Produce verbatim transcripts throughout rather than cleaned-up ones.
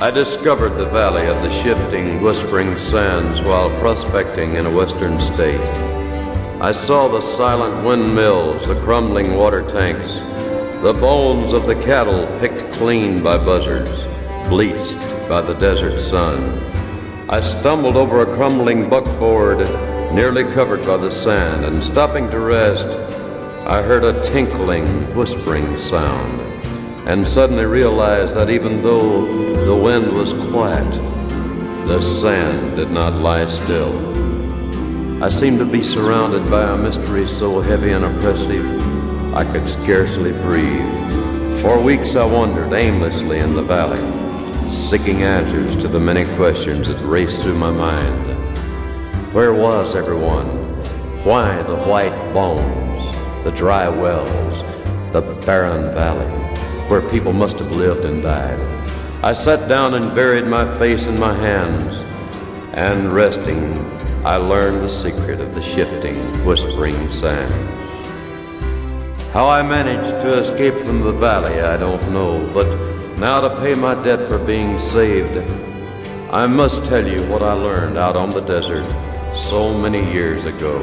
I discovered the valley of the shifting, whispering sands while prospecting in a western state. I saw the silent windmills, the crumbling water tanks, the bones of the cattle picked clean by buzzards, bleached by the desert sun. I stumbled over a crumbling buckboard, nearly covered by the sand, and stopping to rest, I heard a tinkling, whispering sound, and suddenly realized that even though the wind was quiet, the sand did not lie still. I seemed to be surrounded by a mystery so heavy and oppressive, I could scarcely breathe. For weeks I wandered aimlessly in the valley, seeking answers to the many questions that raced through my mind. Where was everyone? Why the white bones, the dry wells, the barren valley, where people must have lived and died? I sat down and buried my face in my hands, and resting, I learned the secret of the shifting, whispering sands. How I managed to escape from the valley, I don't know, but now to pay my debt for being saved, I must tell you what I learned out on the desert so many years ago.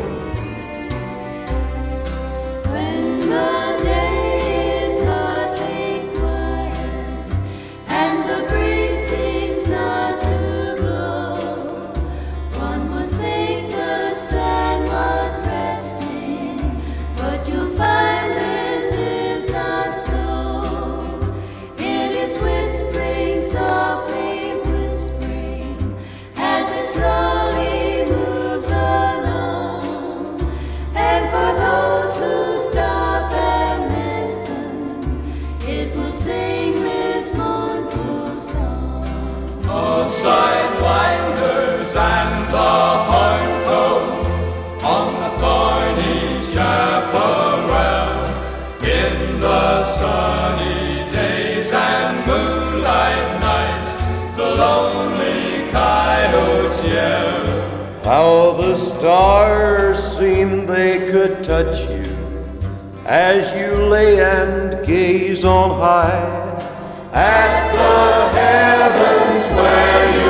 Sidewinders and the horn toad on the thorny chaparral, in the sunny days and moonlight nights, the lonely coyotes yell. How the stars seemed they could touch you as you lay and gaze on high at the heavens where you